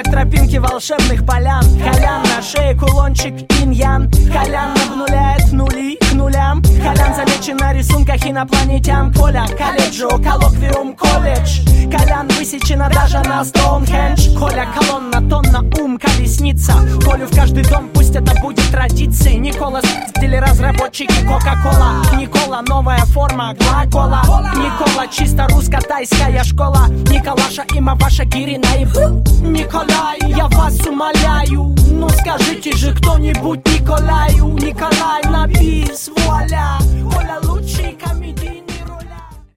как тропинки волшебных полян. Колян на шее кулончик иньян. Колян обнуляет нули к нулям. Колян замечен на рисунках инопланетян. Коля, колледжио, коллоквиум, колледж. Колян высечена даже на Стоунхендж. Коля, колонна, тонна, ум, колесница. Колю в каждый дом, пусть это будет традицией. Никола, разработчики Кока-Кола. Никола, новая форма глагола. Никола, чисто русско-тайская школа. Николаша, имя ваша Гирина и Николай, я вас умоляю, ну скажите же кто-нибудь